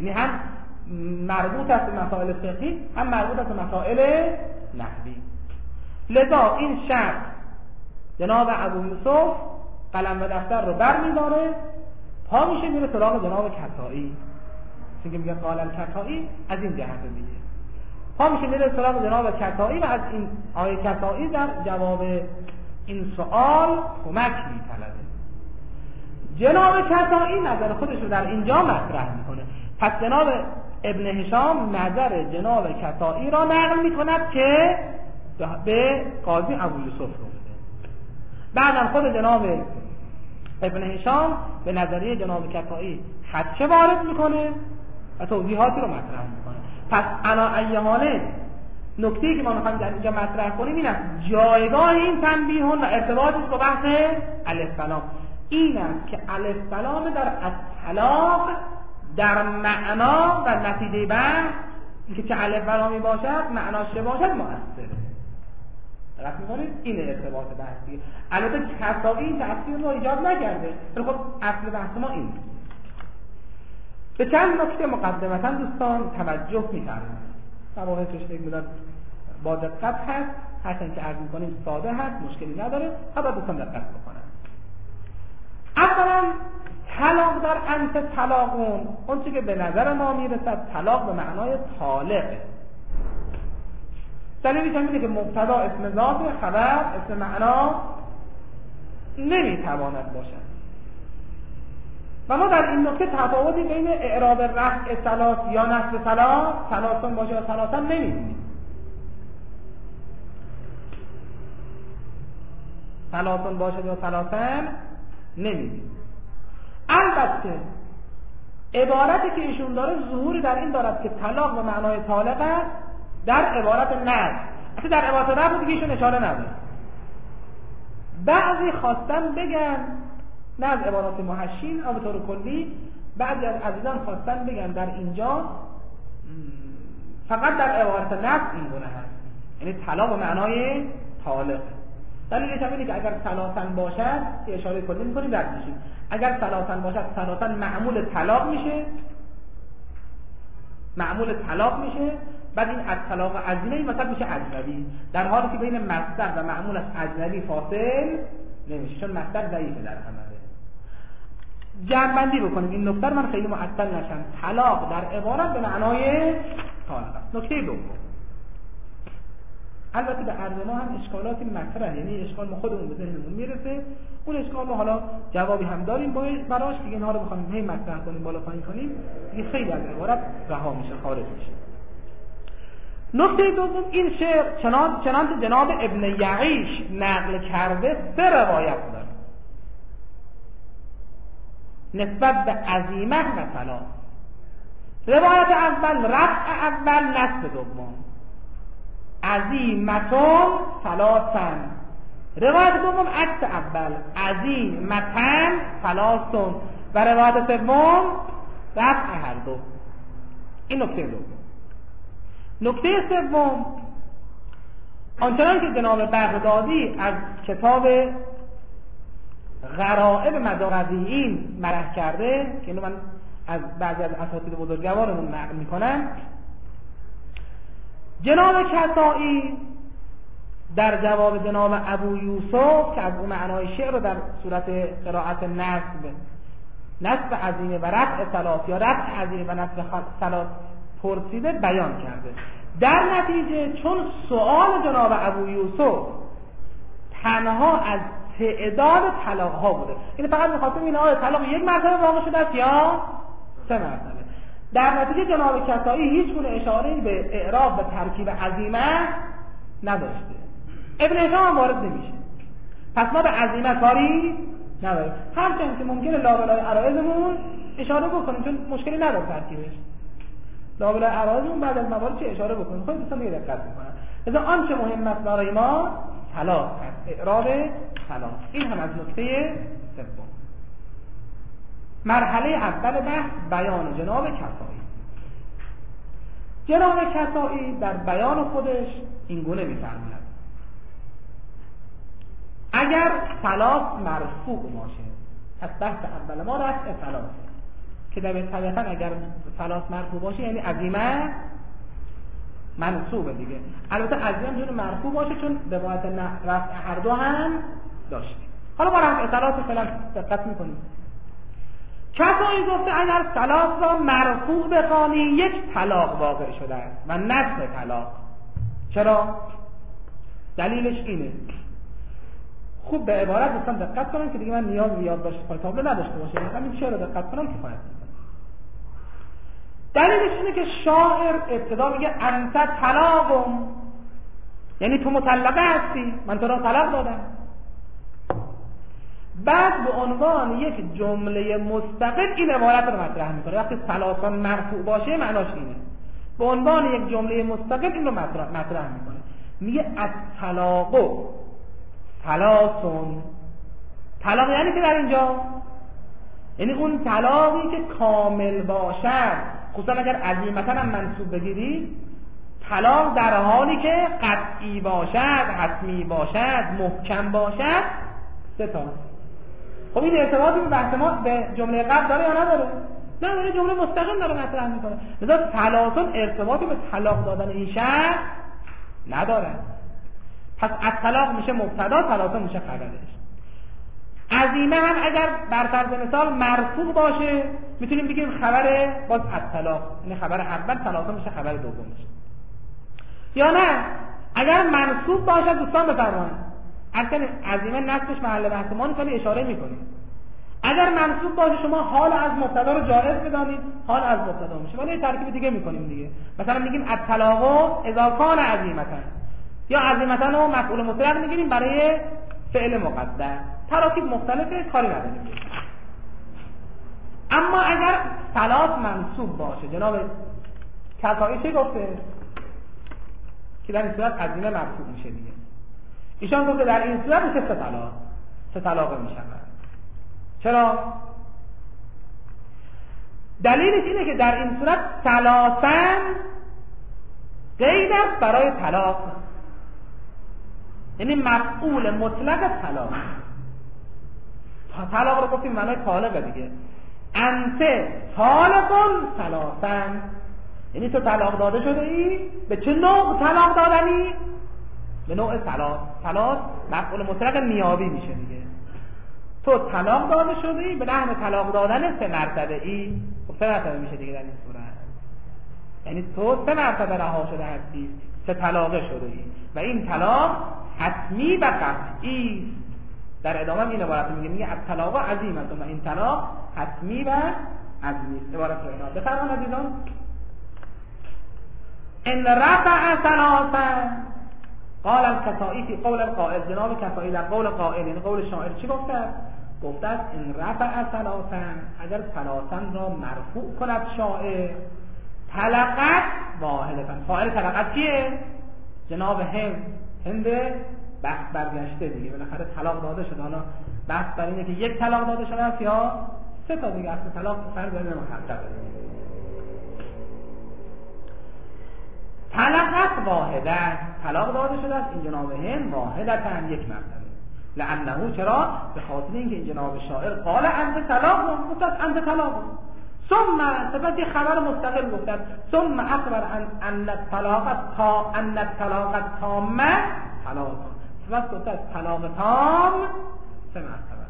یعنی هم مربوط است به مسائل فقهی هم مربوط است به مسائل نحوی. لذا این شخص جناب ابو یوسف قلم و دفتر رو برمی‌داره، پا میشه میره سراغ جناب کسائی، چون که میگه قال الکسائی از این جهت میگه، پا میشه میره سراغ جناب کسائی و از این آیه کسائی در جواب این سوال کمک میطلبه. جناب کسائی نظر خودش رو در اینجا مطرح میکنه. پس جناب ابن هشام نظر جناب کسائی را نقل میکند که به قاضی ابو یوسف گفته. بعدم خود جناب ابن هشام به نظریه جناب کسائی خدشه وارد میکنه و توضیحاتی رو مطرح میکنه. پس علا ای حاله نکته‌ای که ما میخوایم در اینجا مطرح کنیم این است جایگاه این تنبیهون و ارتباطش با بحث السلام این است که السلام در الطلاق در معنا و نتیجه بحث که چه الف و لامی باشد معناش چه باشد مؤثره. درست می‌کنید؟ این ارتباط بحثی. البته کسائی این تفسیر رو ایجاد نکرده، ولی خب اصل بحث ما این. به چند نکته مقدمتاً دوستان توجه می‌فرمایید. مباحثش یک مقدار با دقت هست، هرچند که عرض می‌کنیم ساده هست، مشکلی نداره، اما دوستان دقت بکنن. اولا طلاق در انت طلاقون، اون چیزی که به نظر ما میرسد طلاق به معنای طالقه. دلیلش هم اینه که مبتدا اسم ذات، خبر اسم معنا نمیتواند باشد. و ما در این نکته تفاوتی بین اعراب رفع ثلاث یا نصب ثلاث، ثلاثن باشه یا ثلاثن نمیدونیم. ثلاثن باشه یا ثلاثن نمیدونیم. البته عبارتی که ایشون داره ظهوری در این دارد که طلاق به معنای طالق است در عبارت نصب. اصلا در عبارت رفع دیگه ایشون اشاره نداره. بعضی خواستن بگن نه از عبارات محشین اما به طور کلی بعضی از عزیزان خواستن بگن در اینجا فقط در عبارت نصب این گونه هست، یعنی طلاق به معنای طالق. دلیلش هم اینه که اگر ثلاثن باشد که اشاره کلی می‌کنیم رد میشیم، اگر ثلاثن باشد ثلاثن معمول طلاق میشه، معمول طلاق میشه، بعد این از طلاق عظیمه مثلا میشه اجنبی، در حالی که بین مصدر و معمول از اجنبی فاصل نمیشه، چون مصدر ضعیفه در عمله. جمع‌بندی بکنیم این نکته رو من خیلی معطل نشم. طلاق در عبارت به معنای طالق است. نکته دوم، البته به عرض ما هم اشکالاتی مطرحه، یعنی اشکال ما خودمون به ذهنمون میرسه، اون اشکال رو حالا جوابی هم داریم براش که اینها رو بخوایم هی مطرح کنیم بالا پایین کنیم دیگه خیلی از عبارت رها میشه، خارج میشه. نکته دوم، این شعر چنان چنان جناب ابن یعیش نقل کرده سه روایت داره نسبت به عزیمه و طلاق. روایت اول رفع اول، نصب دوم. عزیمتون ثلاثن. روایت دوم عکس اول، عزیمتن ثلاثن. و روایت سوم رفع هر دو. این نکته دوم. نکته سوم، آنچنان که جناب بغدادی از کتاب غرائب مدارزیین مرح کرده که اینو من از بعضی از اساتید بزرگوارمون نقل میکنم، جناب کسائی در جواب جناب ابو یوسف که از اون معنای شعر رو در صورت قرائت نصب نصب عظیمه و رفع ثلاث یا رفع عظیمه و نصب ثلاث پرسیده بیان کرده. در نتیجه چون سؤال جناب ابو یوسف تنها از تعداد طلاق ها بوده، این فقط می‌خواستم این آیه طلاق یک مرتبه واقع شده است یا سه مرتبه، در نتیجه جناب کسائی هیچ گونه اشاره‌ای به اعراب به ترکیب عزیمه نداشته. ابن هشام هم وارد نمیشه. پس ما به عزیمه کاری نداریم، همچنین که ممکنه لابلای عرایضمون اشاره بکنیم چون مشکلی نداره ترکیبش. لابلای عرایضمون بعد از موارد چه اشاره بکنیم، خود دوستان دیگه دقت می‌کنن. لذا آنچه مهم است برای ما طلاق است، اعراب طلاق. این هم از نکته سوم. مرحله اول بحث بیان جناب کسائی. جناب کسائی در بیان خودش این گونه می‌فرماید: اگر طلاق مرفوع باشه، پس بحث اول ما رفع طلاق. که در طبیعتا اگر ثلاث مرفوع باشه یعنی عزیمه منصوبه دیگه. البته عزیمه میتونه مرفوع باشه چون روایت رفع هر دو هم داشتیم. حالا ما رفع ثلاث فعلا دقت میکنیم. کسایی گفته اگر ثلاث را مرفوع بخوانی یک طلاق واقع شده است و نصف طلاق. چرا؟ دلیلش اینه. خوب به عبارت دوستان دقت کنم که دیگه من نیاز به یادداشت پای تابلو نداشته باشه، همین چرا دقت کنم کفایت میکنه. دلیلش اینه که شاعر ابتدا میگه انت طلاقم، یعنی تو مطلقه هستی، من تو را طلاق دادم. بعد به عنوان یک جمله مستقل این عبارت رو مطرح میکنه. وقتی ثلاثان مرفوع باشه معناش اینه، به عنوان یک جمله مستقل این رو مطرح, مطرح میکنه. میگه الطلاق ثلاثون. طلاق یعنی که در اینجا یعنی اون طلاقی که کامل باشد، خصوصا اگر عزیمتا هم منصوب بگیرید، طلاق در حالی که قطعی باشد، حتمی باشد، محکم باشد، سه تا. خب این ارتباطی به بحث ما به جمله قبل داره یا نداره؟ نه، اون جمله مستقل داره مطرح میکنه. لذا ثلاثون ارتباطی به طلاق دادن این شخص نداره. پس الطلاق میشه مبتدا، ثلاثون میشه خبرش. عزیمه هم اگر بر فرض مثال مرفوع باشه میتونیم بگیم خبر باز الطلاق، یعنی خبر اول، ثلاثون میشه خبر دومش. یا نه اگر منصوب باشه دوستان بفرمایید اصلا عزیمه نصبش محل بحث ما نیست، اشاره میکنیم. اگر منصوب باشه شما حال از مبتدا رو جائز بدانید، حال از مبتدا میشه. ولی ترکیب دیگه میکنیم دیگه. مثلا میگیم الطلاق اذا کان عزیمتا، یا عزیمتا رو مفعول مطلق میگیریم برای فعل مقدر. تراکیب مختلفه، کاری نداریم. اما اگر ثلاث منصوب باشه، جناب کسایی چه گفته؟ که در این صورت عزیمه مرفوع میشه دیگه. ایشان گفته در این صورت میشه سه طلاق، سه طلاق میشه. چرا؟ دلیلش اینه که در این صورت ثلاثن قید است برای طلاق، یعنی مفعول مطلق طلاق. طلاق رو گفتیم معنای طالقه دیگه. انت طالقون ثلاثن، یعنی تو طلاق داده شده ای. به چه نوع طلاق دادنی؟ به نوع طلاق. طلاق مفعول مطلق نیابی میشه دیگه. تو طلاق داده شده ای به نحو طلاق دادن سه مرتبه ای. خب سه مرتبه میشه دیگه در این صورت، یعنی تو سه مرتبه رها شده هستی، سه طلاقه شده ای و این طلاق حتمی و قطعی. در ادامه این عبارت میگه میگه الطلاق عزیمه و این طلاق حتمی و عزیمی. عبارت رو اینا بفرمایید عزیزان. ان رفع ثلاثا قال الكسائي في قول القائل. جناب کسائی در قول قائل، یعنی قول شاعر چی گفته؟ گفته است ان رفع ثلاثا، اگر ثلاثا را مرفوع کند شاعر، طلقت واحدتا. فاعل طلقت کیه؟ جناب هند. هند بحث برگشته دیگه، بالاخره طلاق داده شده. حالا بحث بر اینه که یک طلاق داده شده است یا سه تا دیگه. اصل طلاق فرق داره مخاطبه. طلقت واحده، طلاق داده شده است این جناب هند واحدتا، یک مرتبه. لعنه، چرا؟ به خاطر اینکه این جناب شاعر قال انت طلاق، گفت انت طلاق. ثم سپس یک خبر مستقل گفتن ثم اخبر ان ان الطلاق تا ان الطلاق تام طلاق. سپس گفت طلاق تام سه مرتبه.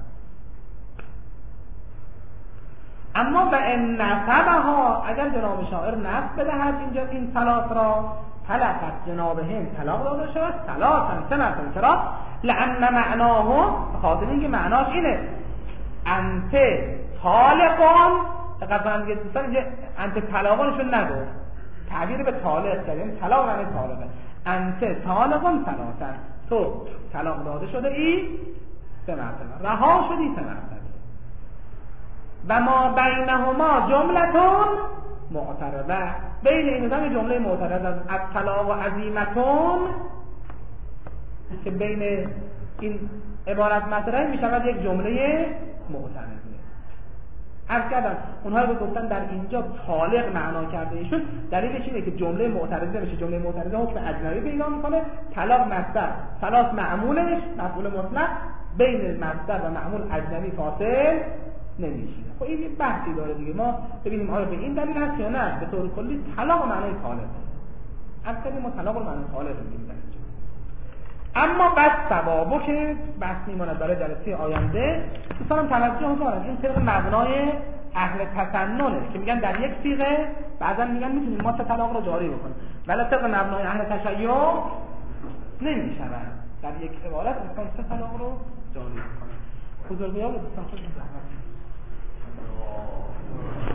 اما به ان نسبها، اگر جناب شاعر نسب بدهد اینجا این طلاق را، طلقت جناب هند طلاق داده شد ثلاثا سه مرتبه. چرا؟ لان معناه، خاطر اینکه معناش اینه انت طالقان. دقیقاً میگه دوستان اینجا انت طلاقانشون نگو، تعبیر به طالق کرد، یعنی طلاق یعنی طالقه. انت طالقان ثلاثا، تو طلاق داده شده ای سه مرتبه، رها شدی سه مرتبه. و ما بینهما جملتون معترضه، بین این دو جمله معترضه از الطلاق و عزیمتون که بین این عبارت مطرح می شود یک جمله معترضه. عرض کردم اونها رو گفتن در اینجا طالق معنا کرده ایشون، دلیلش اینه که جمله معترضه بشه. جمله معترضه حکم اجنبی پیدا میکنه. طلاق مصدر، ثلاث معمولش مفعول مطلق، بین مصدر و معمول اجنبی فاصل نمیشه. خب این یه بحثی داره دیگه، ما ببینیم آیا به این دلیل هست یا نه. به طور کلی طلاق معنای طالبه، اصلا ما طلاق رو معنای طالب میگیم در اینجا. اما بس ثوابو که بحث میماند برای جلسه آینده، دوستانم توجه دارن این طبق مبنای اهل تسننه که میگن در یک صیغه بعضا میگن میتونیم ما سه طلاق رو جاری بکنیم، ولی طبق مبنای اهل تشیع نمیشود در یک عبارت انسان سه طلاق رو جاری بکنه. بزرگوار دوستان خود زحمت